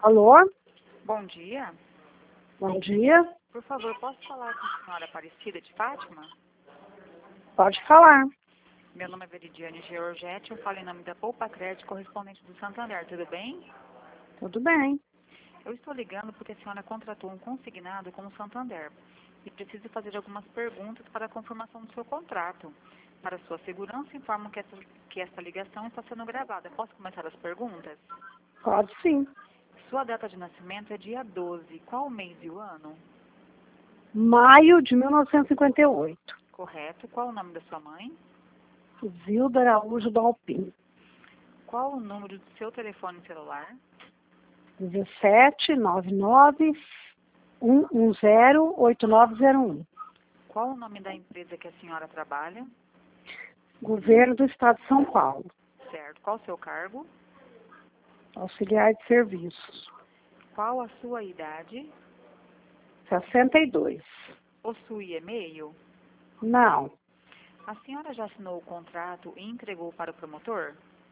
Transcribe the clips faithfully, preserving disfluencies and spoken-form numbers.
Alô? Bom dia. Bom dia. Por favor, posso falar com a senhora Aparecida de Fátima? Pode falar. Meu nome é Veridiane Georgetti, eu falo em nome da Poupa Crédito, correspondente do Santander, tudo bem? Tudo bem. Eu estou ligando porque a senhora contratou um consignado com o Santander e preciso fazer algumas perguntas para a confirmação do seu contrato. Para sua segurança, informo que essa, que essa ligação está sendo gravada. Posso começar as perguntas? Pode sim. Sua data de nascimento é dia doze. Qual o mês e o ano? Maio de mil novecentos e cinquenta e oito. Correto. Qual o nome da sua mãe? Zilda Araújo do Alpim. Qual o número do seu telefone celular? dezessete nove nove um um zero oito nove zero um. Qual o nome da empresa que a senhora trabalha? Governo do Estado de São Paulo. Certo. Qual o seu cargo? Auxiliar de serviços. Qual a sua idade? sessenta e dois. Possui e-mail? Não. A senhora já assinou o contrato e entregou para o promotor?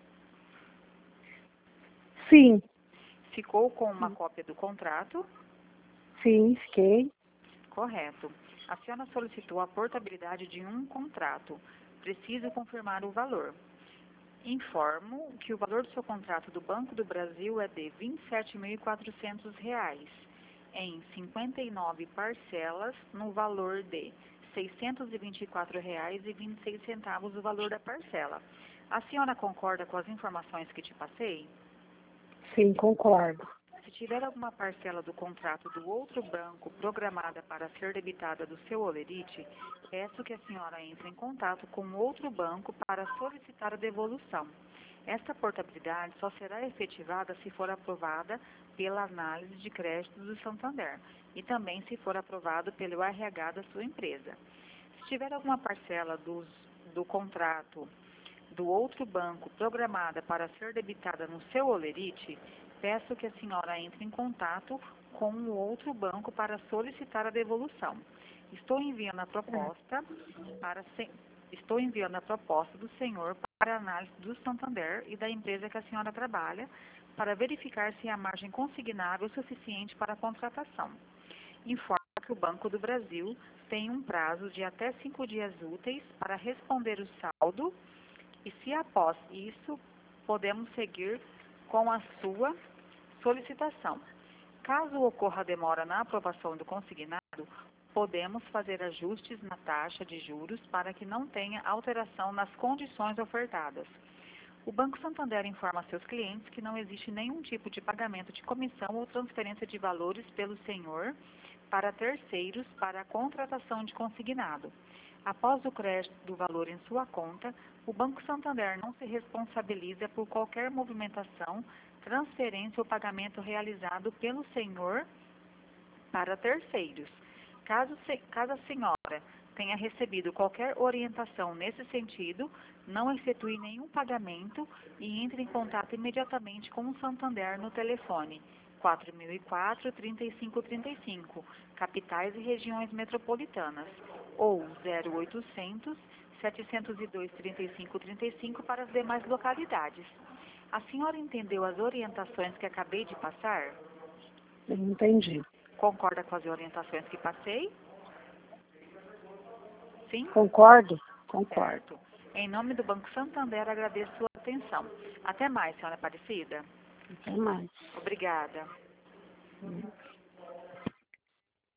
Sim. Ficou com uma cópia do contrato? Sim, fiquei. Correto. A senhora solicitou a portabilidade de um contrato. Preciso confirmar o valor. Informo que o valor do seu contrato do Banco do Brasil é de vinte e sete mil e quatrocentos reais, em cinquenta e nove parcelas, no valor de seiscentos e vinte e quatro reais e vinte e seis centavos o valor da parcela. A senhora concorda com as informações que te passei? Sim, concordo. Se tiver alguma parcela do contrato do outro banco programada para ser debitada do seu holerite, peço que a senhora entre em contato com outro banco para solicitar a devolução. Esta portabilidade só será efetivada se for aprovada pela análise de crédito do Santander e também se for aprovado pelo R H da sua empresa. Se tiver alguma parcela dos, do contrato do outro banco programada para ser debitada no seu holerite, peço que a senhora entre em contato com o outro banco para solicitar a devolução. Estou enviando a proposta para estou enviando a proposta do senhor para análise do Santander e da empresa que a senhora trabalha para verificar se a margem consignável é suficiente para a contratação. Informo que o Banco do Brasil tem um prazo de até cinco dias úteis para responder o saldo e, se após isso, podemos seguir com a sua solicitação. Caso ocorra demora na aprovação do consignado, podemos fazer ajustes na taxa de juros para que não tenha alteração nas condições ofertadas. O Banco Santander informa a seus clientes que não existe nenhum tipo de pagamento de comissão ou transferência de valores pelo senhor para terceiros para a contratação de consignado. Após o crédito do valor em sua conta, o Banco Santander não se responsabiliza por qualquer movimentação, transferência ou pagamento realizado pelo senhor para terceiros. Caso, se, caso a senhora tenha recebido qualquer orientação nesse sentido, não efetue nenhum pagamento e entre em contato imediatamente com o Santander no telefone quatro mil e quatro, trinta e cinco trinta e cinco, capitais e regiões metropolitanas, ou zero oitocentos, setecentos e dois, trinta e cinco trinta e cinco para as demais localidades. A senhora entendeu as orientações que acabei de passar? Eu entendi. Concorda com as orientações que passei? Sim? Concordo? Concordo. Certo. Em nome do Banco Santander, agradeço sua atenção. Até mais, senhora Aparecida. Até mais. Obrigada. Hum.